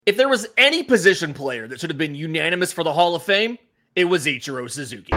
If there was any position player that should have been unanimous for the Hall of Fame, it was Ichiro Suzuki.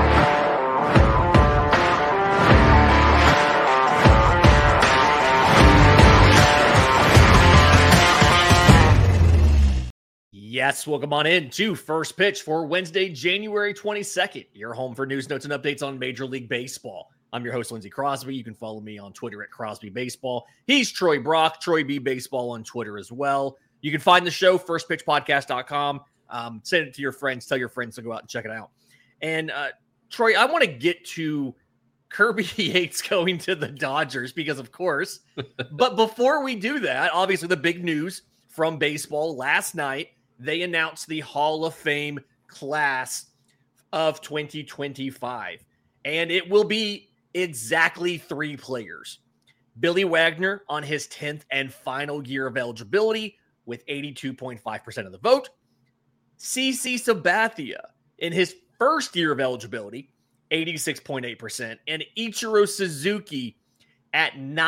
Yes, welcome on in to First Pitch for Wednesday, January 22nd. Your home for news, notes, and updates on Major League Baseball. I'm your host, Lindsey Crosby. You can follow me on Twitter at Crosby Baseball. He's Troy Brock, Troy B Baseball on Twitter as well. You can find the show, firstpitchpodcast.com. Send it to your friends. Tell your friends to go out and check it out. And Troy, I want to get to Kirby Yates going to the Dodgers because, of course. But before we do that, obviously the big news from baseball last night, they announced the Hall of Fame class of 2025. And it will be exactly 3 players. Billy Wagner on his 10th and final year of eligibility with 82.5% of the vote. CC Sabathia in his first year of eligibility, 86.8%. And Ichiro Suzuki at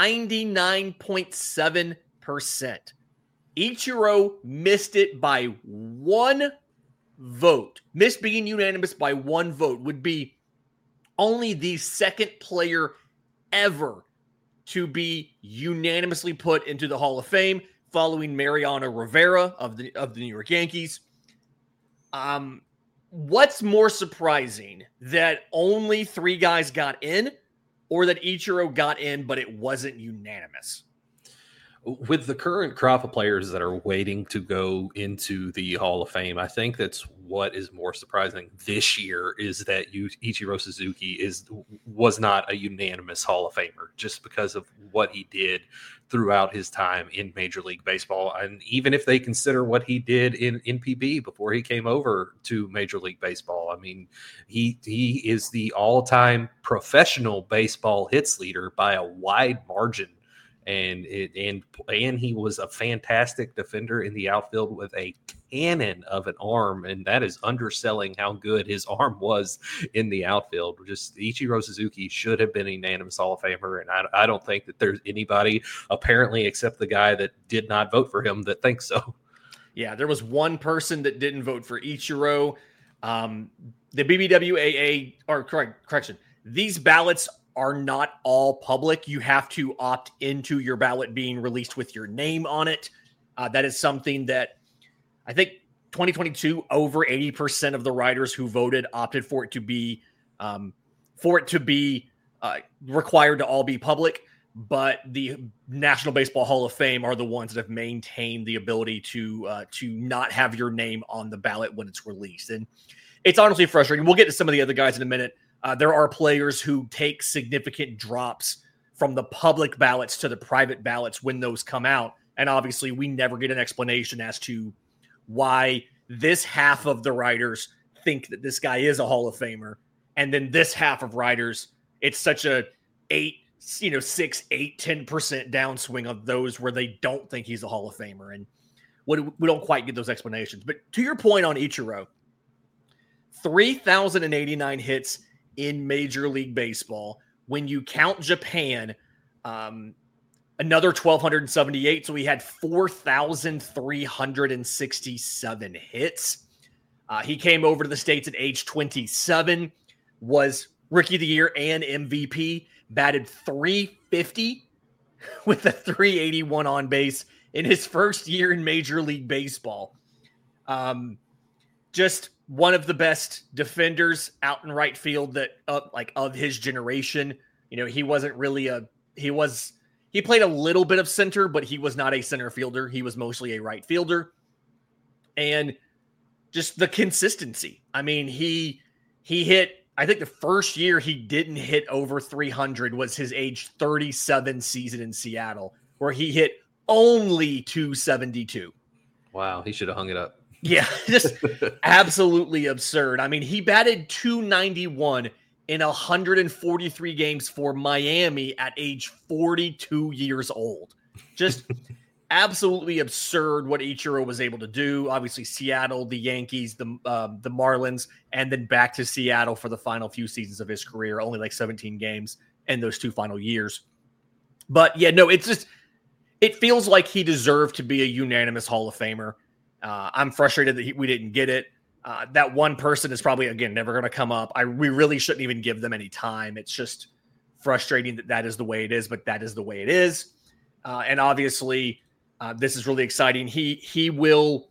99.7%. Ichiro missed it by 1 vote. Missed being unanimous by 1 vote. Would be only the second player ever to be unanimously put into the Hall of Fame, following Mariano Rivera of the New York Yankees. What's more surprising, that only 3 guys got in, or that Ichiro got in but it wasn't unanimous? With the current crop of players that are waiting to go into the Hall of Fame, I think that's what is more surprising this year, is that Ichiro Suzuki was not a unanimous Hall of Famer just because of what he did throughout his time in Major League Baseball. And even if they consider what he did in NPB before he came over to Major League Baseball, I mean, he is the all-time professional baseball hits leader by a wide margin. And he was a fantastic defender in the outfield with a cannon of an arm, and that is underselling how good his arm was in the outfield. Just Ichiro Suzuki should have been a unanimous Hall of Famer, and I don't think that there's anybody, apparently, except the guy that did not vote for him, that thinks so. Yeah, there was one person that didn't vote for Ichiro. The BBWAA, or correction, these ballots are not all public. You have to opt into your ballot being released with your name on it. That is something that I think 2022, over 80% of the writers who voted opted for it to be required to all be public. But the National Baseball Hall of Fame are the ones that have maintained the ability to not have your name on the ballot when it's released. And it's honestly frustrating. We'll get to some of the other guys in a minute. There are players who take significant drops from the public ballots to the private ballots when those come out. And obviously, we never get an explanation as to why this half of the writers think that this guy is a Hall of Famer. And then this half of writers, it's such a 6, 8, 10% downswing of those where they don't think he's a Hall of Famer. And we don't quite get those explanations. But to your point on Ichiro, 3,089 hits in Major League Baseball. When you count Japan, another 1,278. So he had 4,367 hits. He came over to the States at age 27, was Rookie of the Year and MVP, batted .350 with a .381 on base in his first year in Major League Baseball. Just one of the best defenders out in right field that of his generation. You know, he wasn't really he played a little bit of center, but he was not a center fielder. He was mostly a right fielder. And just the consistency. I mean, he hit, I think the first year he didn't hit over 300 was his age 37 season in Seattle, where he hit only 272. Wow, he should have hung it up. Yeah, just absolutely absurd. I mean, he batted .291 in 143 games for Miami at age 42 years old. Just absolutely absurd what Ichiro was able to do. Obviously, Seattle, the Yankees, the Marlins, and then back to Seattle for the final few seasons of his career, only like 17 games in those 2 final years. But yeah, no, it feels like he deserved to be a unanimous Hall of Famer. I'm frustrated that we didn't get it. That one person is probably, again, never going to come up. We really shouldn't even give them any time. It's just frustrating that is the way it is, but that is the way it is. And obviously, this is really exciting. He will,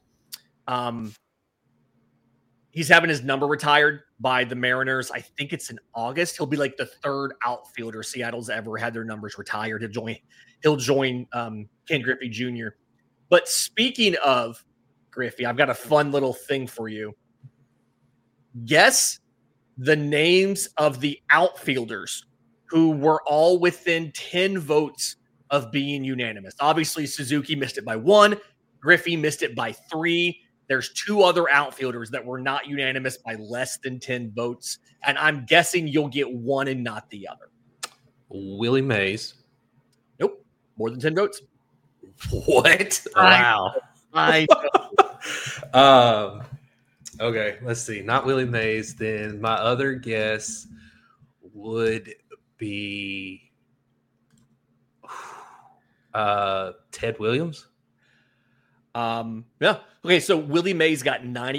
he's having his number retired by the Mariners. I think it's in August. He'll be like the third outfielder Seattle's ever had their numbers retired. He'll join Ken Griffey Jr. But speaking of Griffey, I've got a fun little thing for you. Guess the names of the outfielders who were all within 10 votes of being unanimous. Obviously, Suzuki missed it by 1. Griffey missed it by 3. There's 2 other outfielders that were not unanimous by less than 10 votes. And I'm guessing you'll get one and not the other. Willie Mays. Nope. More than 10 votes. What? Wow. Okay, let's see. Not Willie Mays. Then my other guess would be Ted Williams. Yeah. Okay, so Willie Mays got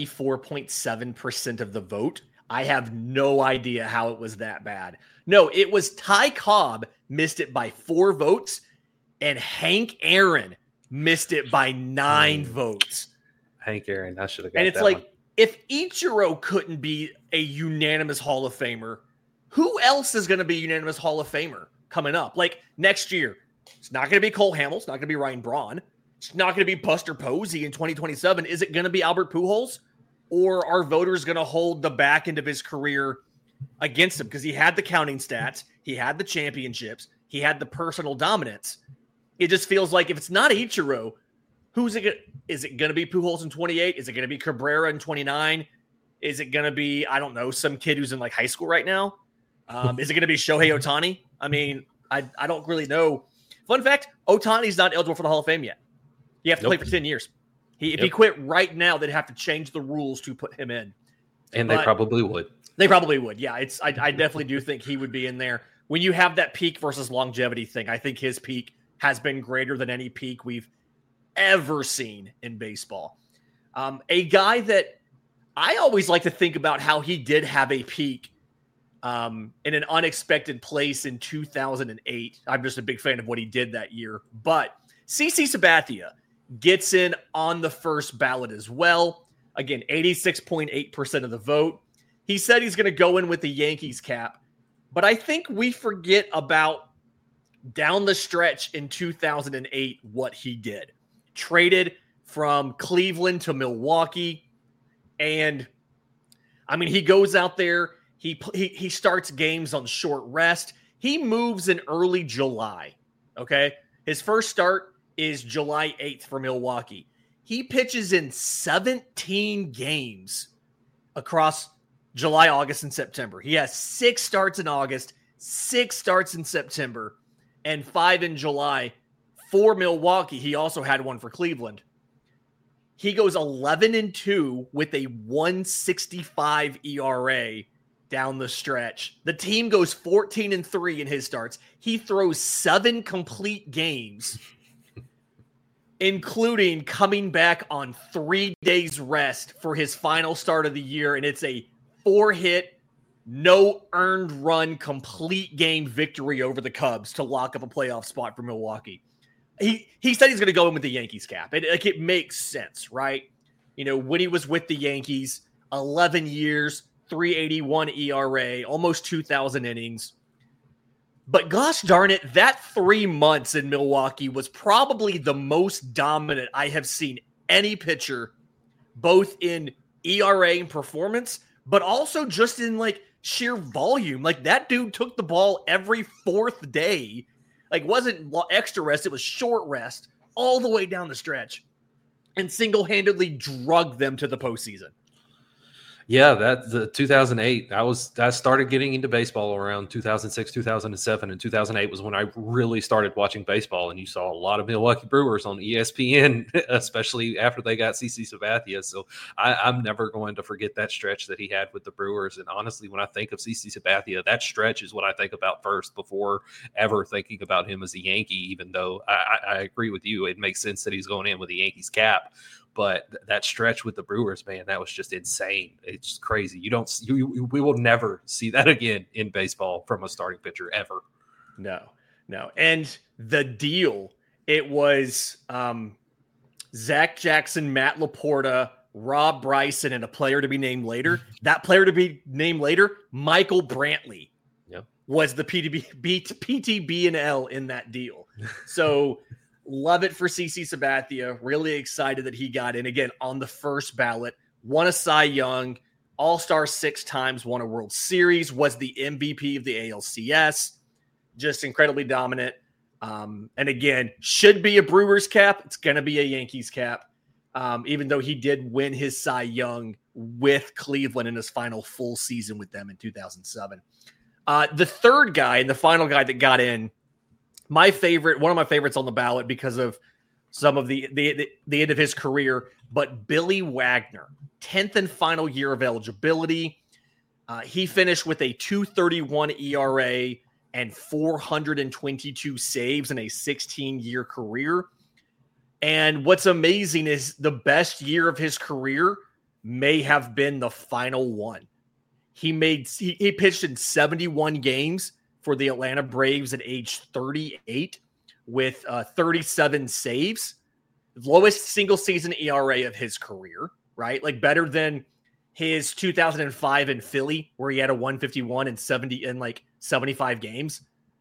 94.7% of the vote. I have no idea how it was that bad. No, it was Ty Cobb missed it by 4 votes, and Hank Aaron missed it by 9 votes. Hank Aaron, I should have got that. And it's like, one. If Ichiro couldn't be a unanimous Hall of Famer, who else is going to be unanimous Hall of Famer coming up? Like next year, it's not going to be Cole Hamels. It's not going to be Ryan Braun. It's not going to be Buster Posey in 2027. Is it going to be Albert Pujols? Or are voters going to hold the back end of his career against him? Because he had the counting stats. He had the championships. He had the personal dominance. It just feels like if it's not Ichiro, who's it going to? Is it going to be Pujols in 28? Is it going to be Cabrera in 29? Is it going to be, I don't know, some kid who's in like high school right now? Is it going to be Shohei Ohtani? I mean, I don't really know. Fun fact, Ohtani's not eligible for the Hall of Fame yet. You have to play for 10 years. If he quit right now, they'd have to change the rules to put him in. And they probably would. They probably would. Yeah, I definitely do think he would be in there. When you have that peak versus longevity thing, I think his peak has been greater than any peak we've ever seen in baseball. A guy that I always like to think about how he did have a peak in an unexpected place in 2008. I'm just a big fan of what he did that year. But CC Sabathia gets in on the first ballot as well. Again, 86.8% of the vote. He said he's going to go in with the Yankees cap. But I think we forget about down the stretch in 2008 what he did. Traded from Cleveland to Milwaukee. And, I mean, he goes out there. He starts games on short rest. He moves in early July, okay? His first start is July 8th for Milwaukee. He pitches in 17 games across July, August, and September. He has 6 starts in August, 6 starts in September, and 5 in July for Milwaukee. He also had one for Cleveland. He goes 11-2 with a 1.65 ERA down the stretch. The team goes 14-3 in his starts. He throws 7 complete games, including coming back on 3 days rest for his final start of the year. And it's a 4-hit, no earned run, complete game victory over the Cubs to lock up a playoff spot for Milwaukee. He said he's going to go in with the Yankees cap. It makes sense, right? You know, when he was with the Yankees, 11 years, 3.81 ERA, almost 2,000 innings. But gosh darn it, that 3 months in Milwaukee was probably the most dominant I have seen any pitcher, both in ERA and performance, but also just in like sheer volume. Like that dude took the ball every 4th day. Like wasn't extra rest, it was short rest all the way down the stretch and single-handedly drugged them to the postseason. Yeah, the 2008. I started getting into baseball around 2006, 2007, and 2008 was when I really started watching baseball. And you saw a lot of Milwaukee Brewers on ESPN, especially after they got CC Sabathia. So I'm never going to forget that stretch that he had with the Brewers. And honestly, when I think of CC Sabathia, that stretch is what I think about first before ever thinking about him as a Yankee. Even though I agree with you, it makes sense that he's going in with the Yankees cap. but that stretch with the Brewers, man, that was just insane. It's crazy. We will never see that again in baseball from a starting pitcher ever. No. And the deal, it was Zach Jackson, Matt Laporta, Rob Bryson, and a player to be named later. That player to be named later, Michael Brantley, was the PTB and L in that deal. So love it for CC Sabathia. Really excited that he got in again on the first ballot. Won a Cy Young, All-Star 6 times, won a World Series, was the MVP of the ALCS. Just incredibly dominant. And again, should be a Brewers cap. It's going to be a Yankees cap. Even though he did win his Cy Young with Cleveland in his final full season with them in 2007. The third guy and the final guy that got in, one of my favorites on the ballot because of some of the end of his career, but Billy Wagner, 10th and final year of eligibility. He finished with a 2.31 ERA and 422 saves in a 16-year career. And what's amazing is the best year of his career may have been the final one. He pitched in 71 games for the Atlanta Braves at age 38 with 37 saves. Lowest single season ERA of his career, right? Like better than his 2005 in Philly where he had a 151 and 75 games.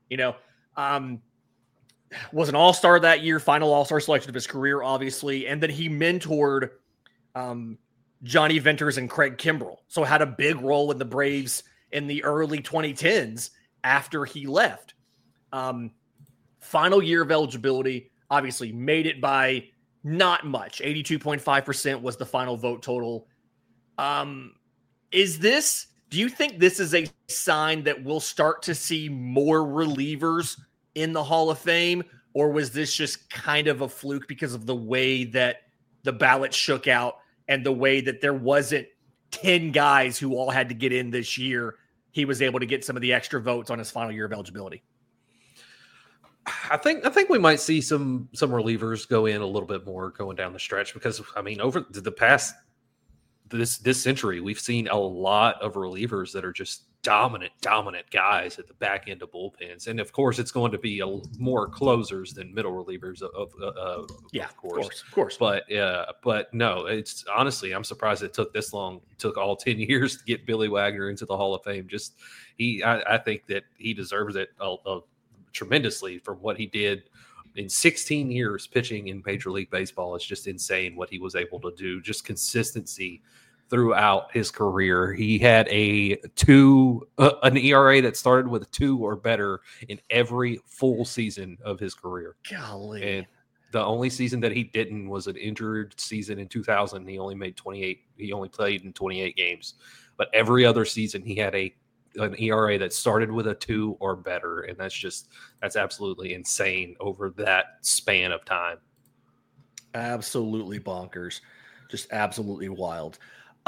Was an all-star that year, final all-star selection of his career, obviously. And then he mentored Johnny Venters and Craig Kimbrell. So had a big role in the Braves in the early 2010s after he left. Final year of eligibility, obviously made it by not much. 82.5% was the final vote total. Do you think this is a sign that we'll start to see more relievers in the Hall of Fame, or was this just kind of a fluke because of the way that the ballot shook out and the way that there wasn't 10 guys who all had to get in this year? He was able to get some of the extra votes on his final year of eligibility. I think we might see some relievers go in a little bit more going down the stretch because, I mean, over the past this century, we've seen a lot of relievers that are just dominant guys at the back end of bullpens. And of course, it's going to be more closers than middle relievers of course. But no, it's honestly, I'm surprised it took this long. It took all 10 years to get Billy Wagner into the Hall of Fame. I think that he deserves it tremendously for what he did in 16 years pitching in Major League Baseball. It's just insane what he was able to do. Just consistency throughout his career. He had an ERA that started with a 2 or better in every full season of his career. Golly. And the only season that he didn't was an injured season in 2000. He only made 28. He only played in 28 games. But every other season he had an ERA that started with a 2 or better. And that's absolutely insane over that span of time. Absolutely bonkers. Just absolutely wild.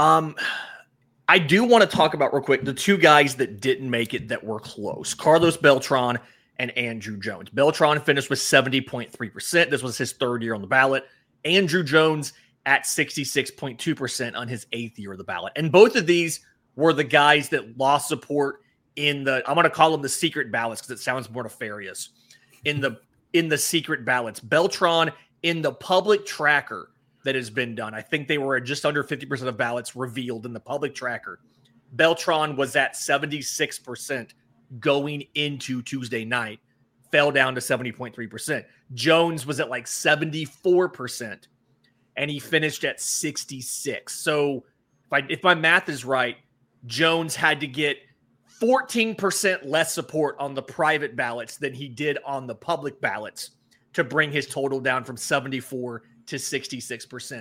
I do want to talk about real quick the two guys that didn't make it that were close: Carlos Beltran and Andruw Jones. Beltran finished with 70.3%. This was his third year on the ballot. Andruw Jones at 66.2% on his 8th year of the ballot. And both of these were the guys that lost support I'm going to call them the secret ballots because it sounds more nefarious. In the secret ballots, Beltran in the public tracker that has been done, I think they were just under 50% of ballots revealed in the public tracker. Beltran was at 76% going into Tuesday night, fell down to 70.3%. Jones was at like 74%, and he finished at 66. So if my math is right, Jones had to get 14% less support on the private ballots than he did on the public ballots to bring his total down from 74 to 66%.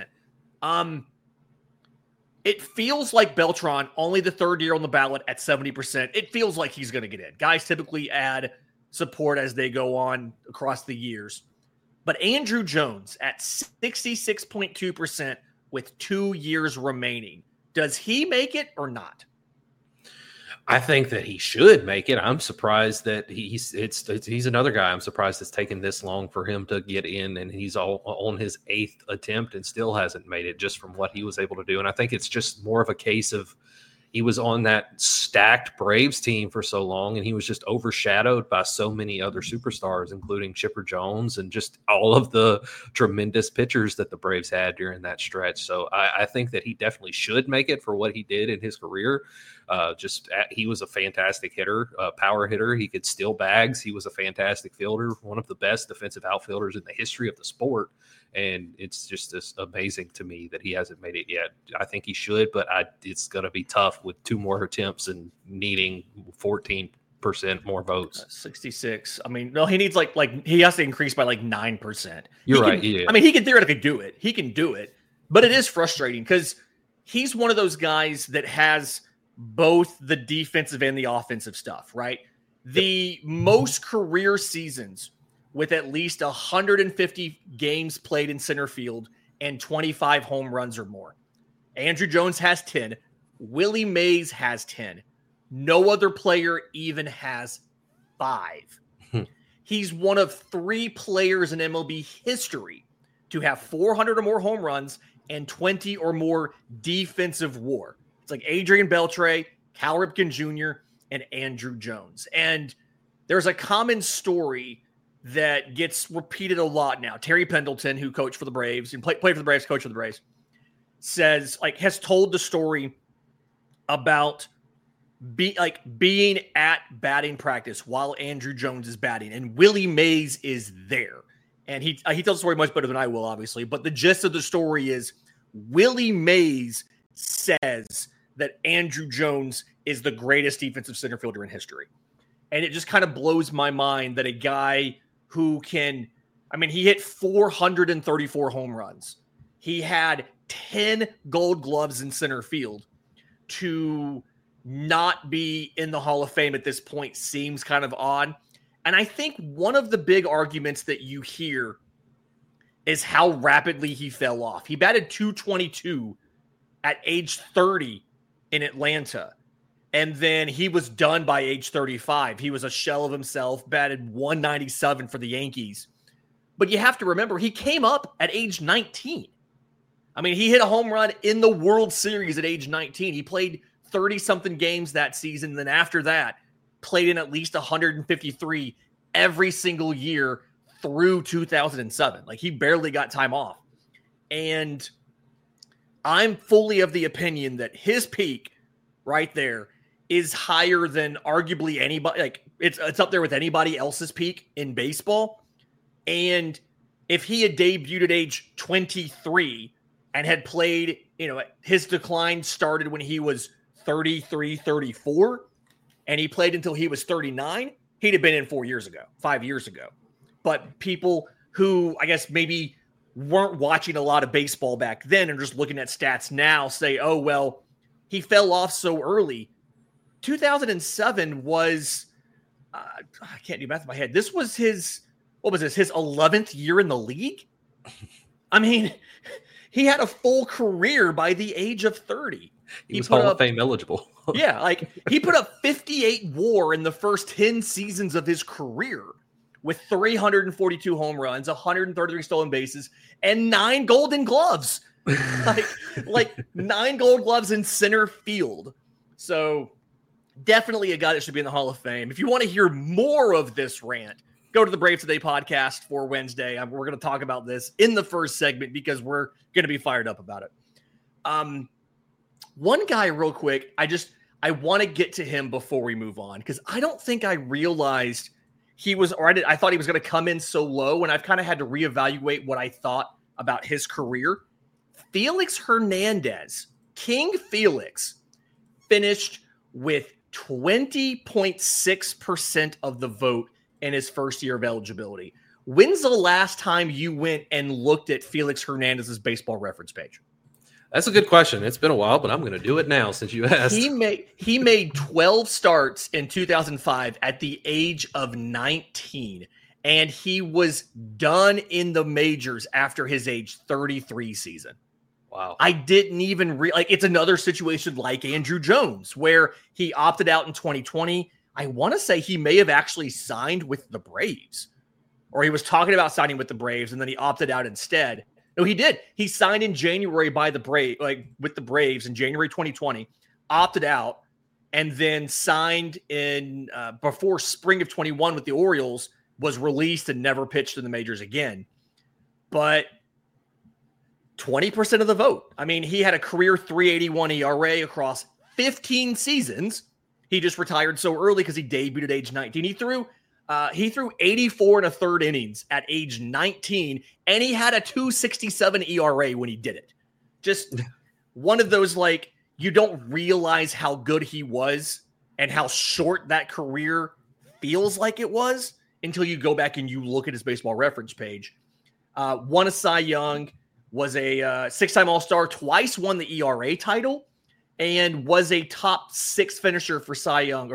It feels like Beltran, only the third year on the ballot at 70%. It feels like he's going to get in. Guys typically add support as they go on across the years. But Andruw Jones at 66.2% with 2 years remaining. Does he make it or not? I think that he should make it. I'm surprised that he's another guy. I'm surprised it's taken this long for him to get in, and he's all on his 8th attempt and still hasn't made it, just from what he was able to do. And I think it's just more of a case of he was on that stacked Braves team for so long, and he was just overshadowed by so many other superstars, including Chipper Jones and just all of the tremendous pitchers that the Braves had during that stretch. So I think that he definitely should make it for what he did in his career. He was a fantastic hitter, power hitter. He could steal bags. He was a fantastic fielder, one of the best defensive outfielders in the history of the sport. And it's just amazing to me that he hasn't made it yet. I think he should, but it's going to be tough with 2 more attempts and needing 14% more votes. 66. I mean, no, he needs like he has to increase by like 9%. You're right. Yeah. I mean, he can theoretically do it. He can do it, but it is frustrating because he's one of those guys that has both the defensive and the offensive stuff, right? The most career seasons with at least 150 games played in center field and 25 home runs or more. Andruw Jones has 10. Willie Mays has 10. No other player even has 5. He's one of 3 players in MLB history to have 400 or more home runs and 20 or more defensive WAR. It's like Adrian Beltre, Cal Ripken Jr., and Andruw Jones. And there's a common story that gets repeated a lot now. Terry Pendleton, who coached for the Braves and played for the Braves, coach for the Braves, has told the story about being at batting practice while Andruw Jones is batting, and Willie Mays is there. And he tells the story much better than I will, obviously. But the gist of the story is Willie Mays says that Andruw Jones is the greatest defensive center fielder in history. And it just kind of blows my mind that a guy who he hit 434 home runs. He had 10 Gold Gloves in center field. To not be in the Hall of Fame at this point seems kind of odd. And I think one of the big arguments that you hear is how rapidly he fell off. He batted .222 at age 30 in Atlanta. And then he was done by age 35. He was a shell of himself, batted .197 for the Yankees. But you have to remember, he came up at age 19. I mean, he hit a home run in the World Series at age 19. He played 30-something games that season. And then after that, played in at least 153 every single year through 2007. Like, he barely got time off. And I'm fully of the opinion that his peak right there is higher than arguably anybody. Like, it's up there with anybody else's peak in baseball. And if he had debuted at age 23 and had played, his decline started when he was 33, 34, and he played until he was 39, he'd have been in 5 years ago. But people who, I guess, maybe weren't watching a lot of baseball back then and just looking at stats now say, oh, well, he fell off so early. 2007 was, I can't do math in my head. This was his 11th year in the league? I mean, he had a full career by the age of 30. He was Hall of Fame eligible. Yeah, like he put up 58 WAR in the first 10 seasons of his career with 342 home runs, 133 stolen bases, and 9 Golden Gloves. like 9 Gold Gloves in center field. So definitely a guy that should be in the Hall of Fame. If you want to hear more of this rant, go to the Braves Today podcast for Wednesday. We're going to talk about this in the first segment because we're going to be fired up about it. One guy real quick, I want to get to him before we move on because I don't think I realized I thought he was going to come in so low, and I've kind of had to reevaluate what I thought about his career. Felix Hernandez, King Felix, finished with 20.6% of the vote in his first year of eligibility. When's the last time you went and looked at Felix Hernandez's baseball reference page? That's a good question. It's been a while, but I'm going to do it now since you asked. He made 12 starts in 2005 at the age of 19, and he was done in the majors after his age 33 season. Wow. I didn't even it's another situation like Andrew Jones, where he opted out in 2020. I want to say he may have actually signed with the Braves, or he was talking about signing with the Braves, and then he opted out instead. No, he did. He signed in January with the Braves in January 2020, opted out, and then signed in before spring of 21 with the Orioles, was released and never pitched in the majors again. But 20% of the vote. I mean, he had a career 3.81 ERA across 15 seasons. He just retired so early because he debuted at age 19. He threw 84 and a third innings at age 19, and he had a 2.67 ERA when he did it. Just one of those, you don't realize how good he was and how short that career feels like it was until you go back and you look at his baseball reference page. Won a Cy Young, was a six-time All-Star, twice won the ERA title, and was a top 8 finisher for Cy Young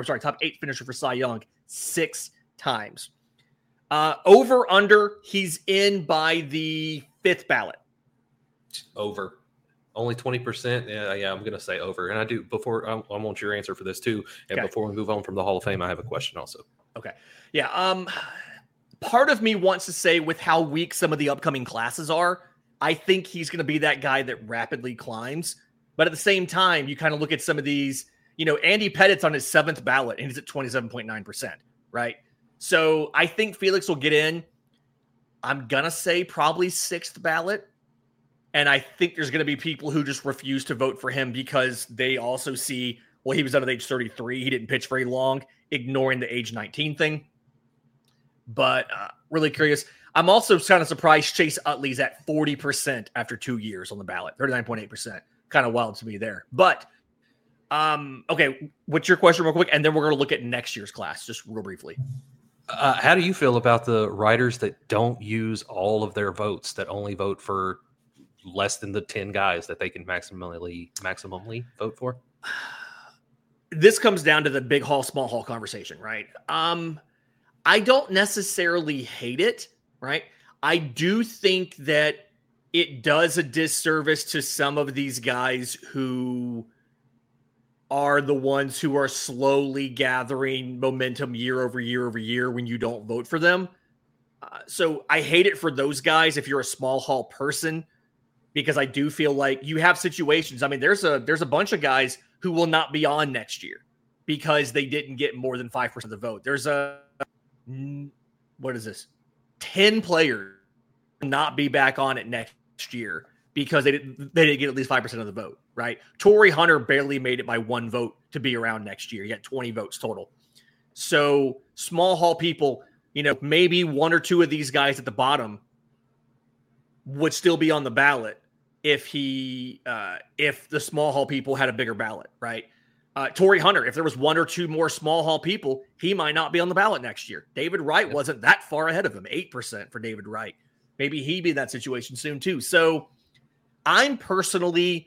6 times. Over, under, he's in by the 5th ballot. Over. Only 20%. Yeah, I'm going to say over. And I do, before, I want your answer for this too. And okay. Before we move on from the Hall of Fame, I have a question also. Okay. Yeah. Part of me wants to say, with how weak some of the upcoming classes are, I think he's going to be that guy that rapidly climbs. But at the same time, you kind of look at some of these, Andy Pettit's on his 7th ballot and he's at 27.9%, right? So I think Felix will get in. I'm going to say probably 6th ballot. And I think there's going to be people who just refuse to vote for him because they also see, well, he was done at age 33. He didn't pitch very long, ignoring the age 19 thing. But really curious. I'm also kind of surprised Chase Utley's at 40% after 2 years on the ballot, 39.8%. Kind of wild to me there. But, okay, what's your question real quick? And then we're going to look at next year's class, just real briefly. How do you feel about the writers that don't use all of their votes, that only vote for less than the 10 guys that they can maximally vote for? This comes down to the big hall, small hall conversation, right? I don't necessarily hate it, right? I do think that it does a disservice to some of these guys who are the ones who are slowly gathering momentum year over year over year when you don't vote for them. So I hate it for those guys if you're a small hall person, because I do feel like you have situations. I mean, there's a bunch of guys who will not be on next year because they didn't get more than 5% of the vote. There's 10 players not be back on it next year because they didn't get at least 5% of the vote, right? Torrey Hunter barely made it by 1 vote to be around next year. He got 20 votes total. So small hall people, maybe 1 or 2 of these guys at the bottom would still be on the ballot if the small hall people had a bigger ballot, right? Torrey Hunter, if there was 1 or 2 more small hall people, he might not be on the ballot next year. David Wright wasn't that far ahead of him, 8% for David Wright. Maybe he'd be in that situation soon too. So I'm personally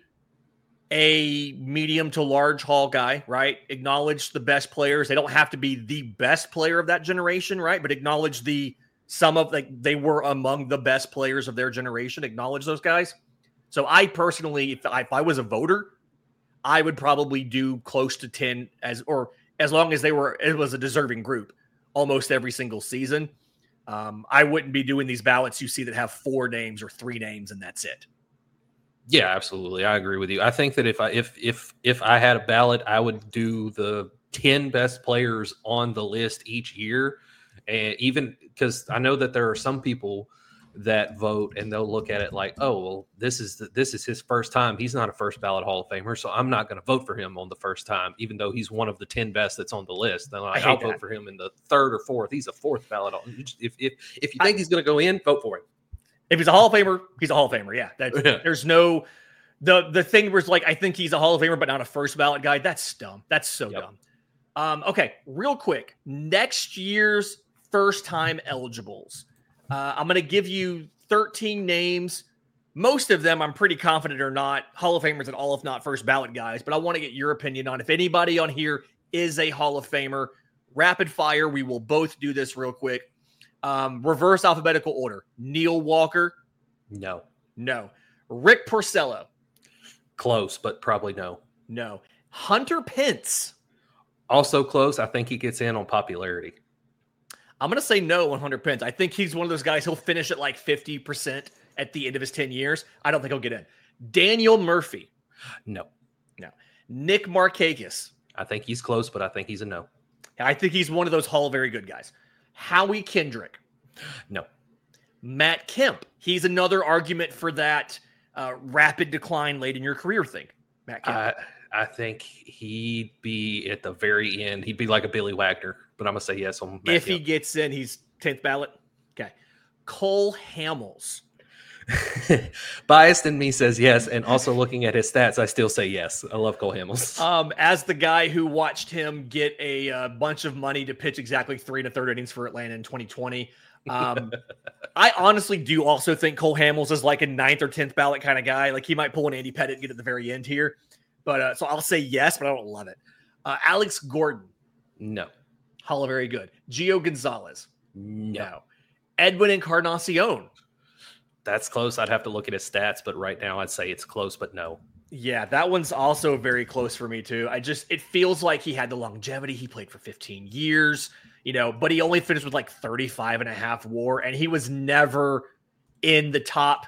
a medium to large hall guy, right? Acknowledge the best players. They don't have to be the best player of that generation, right? But acknowledge they were among the best players of their generation. Acknowledge those guys. So I personally, if I was a voter, I would probably do close to 10 as long as it was a deserving group almost every single season. I wouldn't be doing these ballots you see that have 4 names or 3 names and that's it. Yeah, absolutely. I agree with you. I think that if I had a ballot, I would do the 10 best players on the list each year. And even because I know that there are some people that vote and they'll look at it like, oh, well, this is his first time. He's not a first ballot Hall of Famer, so I'm not going to vote for him on the first time, even though he's one of the 10 best that's on the list. Then I'll vote for him in the 3rd or 4th. He's a 4th ballot. If you think he's going to go in, vote for him. If he's a Hall of Famer, he's a Hall of Famer. Yeah, there's no the thing where it's like, I think he's a Hall of Famer, but not a first ballot guy. That's dumb. That's so dumb. Okay, real quick, next year's first time eligibles. I'm going to give you 13 names. Most of them I'm pretty confident are not Hall of Famers at all, if not first ballot guys. But I want to get your opinion on if anybody on here is a Hall of Famer. Rapid fire. We will both do this real quick. Reverse alphabetical order. Neil Walker. No. Rick Porcello. Close, but probably no. No. Hunter Pence. Also close. I think he gets in on popularity. I'm going to say no on Hunter Pence. I think he's one of those guys, he'll finish at like 50% at the end of his 10 years. I don't think he'll get in. Daniel Murphy. No. Nick Markakis. I think he's close, but I think he's a no. I think he's one of those Hall of Very Good guys. Howie Kendrick. No. Matt Kemp. He's another argument for that rapid decline late in your career thing. Matt Kemp. I think he'd be at the very end. He'd be like a Billy Wagner, but I'm going to say yes on Matt If Kemp. He gets in, he's 10th ballot. Okay. Cole Hamels. Biased in me says yes, and also looking at his stats, I still say yes. I love Cole Hamels. As the guy who watched him get a bunch of money to pitch exactly 3 1/3 innings for Atlanta in 2020, I honestly do also think Cole Hamels is like a 9th or 10th ballot kind of guy. Like he might pull an Andy Pettitte and get at the very end here, but so I'll say yes, but I don't love it. Alex Gordon, no. Hall of Very Good. Gio Gonzalez, no. Edwin Encarnacion. That's close. I'd have to look at his stats, but right now I'd say it's close, but no. Yeah, that one's also very close for me too. It feels like he had the longevity. He played for 15 years, but he only finished with like 35.5 WAR, and he was never in the top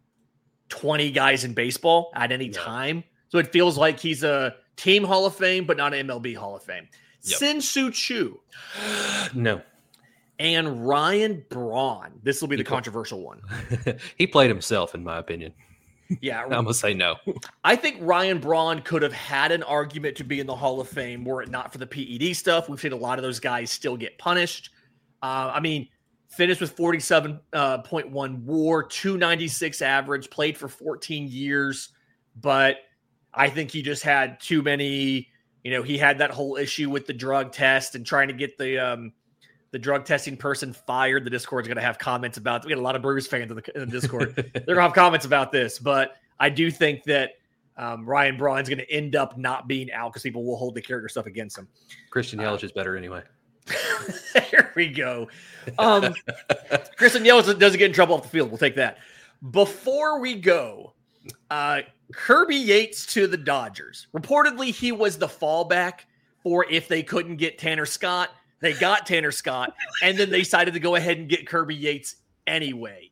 20 guys in baseball at any time. So it feels like he's a team Hall of Fame, but not an MLB Hall of Fame. Yep. Sin-Soo Choo. No. And Ryan Braun. This will be the controversial one. He played himself, in my opinion. Yeah. I'm going to say no. I think Ryan Braun could have had an argument to be in the Hall of Fame were it not for the PED stuff. We've seen a lot of those guys still get punished. Finished with 47.1 WAR, 296 average, played for 14 years. But I think he just had too many, he had that whole issue with the drug test and trying to get the drug testing person fired. The Discord's going to have comments about. We got a lot of Brewers fans in the Discord. They're going to have comments about this, but I do think that Ryan Braun's going to end up not being out because people will hold the character stuff against him. Christian Yelich is better anyway. There we go. Christian Yelich doesn't get in trouble off the field. We'll take that. Before we go, Kirby Yates to the Dodgers. Reportedly, he was the fallback for if they couldn't get Tanner Scott. They got Tanner Scott, and then they decided to go ahead and get Kirby Yates anyway.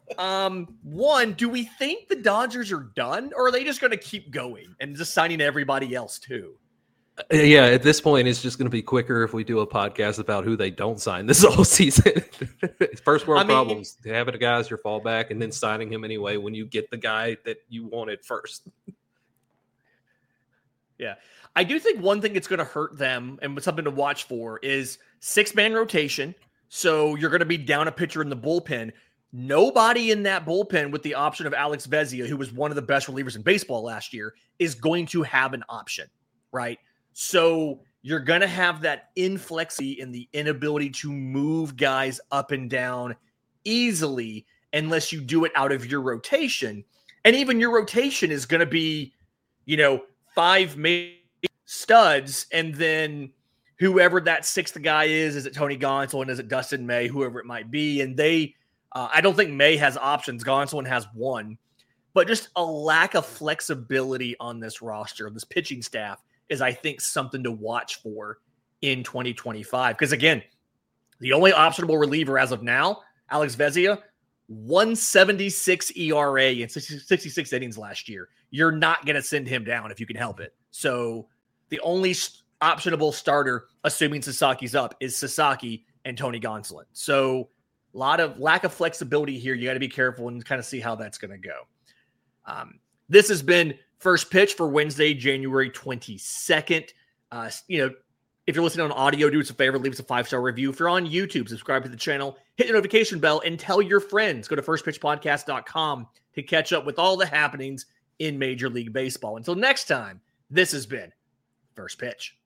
One, do we think the Dodgers are done, or are they just going to keep going and just signing everybody else too? Yeah, at this point, it's just going to be quicker if we do a podcast about who they don't sign this whole season. First world problems, having a guy as your fallback and then signing him anyway when you get the guy that you wanted first. Yeah. I do think one thing that's going to hurt them and something to watch for is 6-man rotation. So you're going to be down a pitcher in the bullpen. Nobody in that bullpen with the option of Alex Vezina, who was one of the best relievers in baseball last year, is going to have an option, right? So you're going to have that inflexity in the inability to move guys up and down easily unless you do it out of your rotation. And even your rotation is going to be, 5 maybe studs, and then whoever that 6th guy is it Tony Gonsolin? Is it Dustin May? Whoever it might be. And they, I don't think May has options. Gonsolin has one, but just a lack of flexibility on this roster, this pitching staff, is I think something to watch for in 2025. Because again, the only optionable reliever as of now, Alex Vezina, 176 ERA in 66 innings last year. You're not going to send him down if you can help it. So the only optionable starter, assuming Sasaki's up, is Sasaki and Tony Gonsolin. So a lot of lack of flexibility here. You got to be careful and kind of see how that's going to go. This has been First Pitch for Wednesday, January 22nd. If you're listening on audio, do us a favor, leave us a 5-star review. If you're on YouTube, subscribe to the channel, hit the notification bell, and tell your friends. Go to firstpitchpodcast.com to catch up with all the happenings in Major League Baseball. Until next time, this has been First Pitch.